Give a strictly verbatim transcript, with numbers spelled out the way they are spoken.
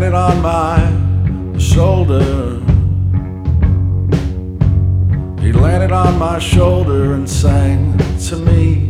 landed on my shoulder. He landed on my shoulder and sang to me.